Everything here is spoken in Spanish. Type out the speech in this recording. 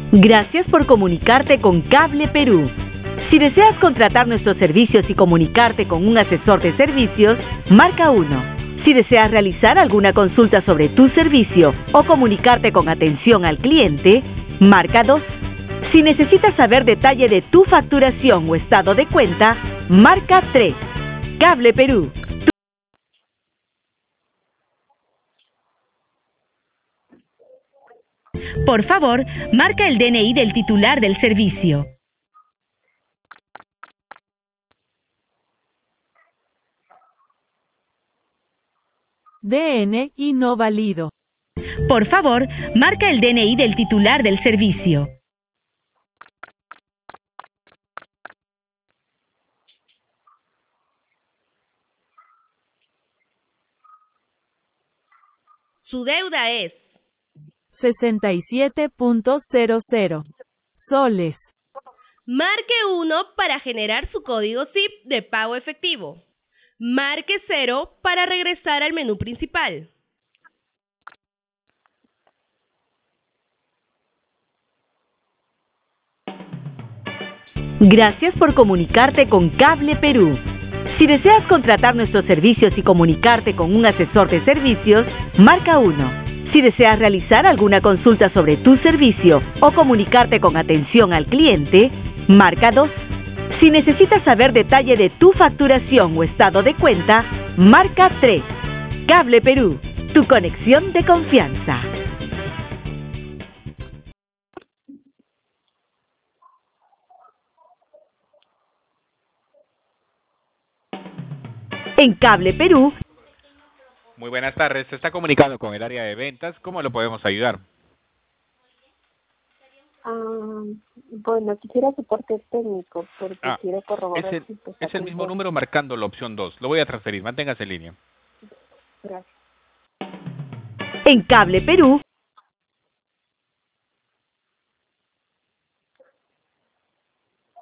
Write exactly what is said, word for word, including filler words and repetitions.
Gracias por comunicarte con Cable Perú. Si deseas contratar nuestros servicios y comunicarte con un asesor de servicios, marca uno. Si deseas realizar alguna consulta sobre tu servicio o comunicarte con atención al cliente, marca dos. Si necesitas saber detalle de tu facturación o estado de cuenta, marca tres. Cable Perú. Por favor, marca el D N I del titular del servicio. D N I no válido. Por favor, marca el D N I del titular del servicio. Su deuda es sesenta y siete punto cero cero soles. Marque uno para generar su código S I P de pago efectivo. Marque cero para regresar al menú principal. Gracias por comunicarte con Cable Perú. Si deseas contratar nuestros servicios y comunicarte con un asesor de servicios, marca uno. Si deseas realizar alguna consulta sobre tu servicio o comunicarte con atención al cliente, marca dos. Si necesitas saber detalle de tu facturación o estado de cuenta, marca tres. Cable Perú, tu conexión de confianza. En Cable Perú. Muy buenas tardes, se está comunicando con el área de ventas, ¿cómo lo podemos ayudar? Ah, bueno, quisiera soporte técnico porque Ah, quiero corroborar. es el, si pues, es el mismo tengo- número marcando la opción dos, lo voy a transferir, manténgase en línea. Gracias. En Cable Perú.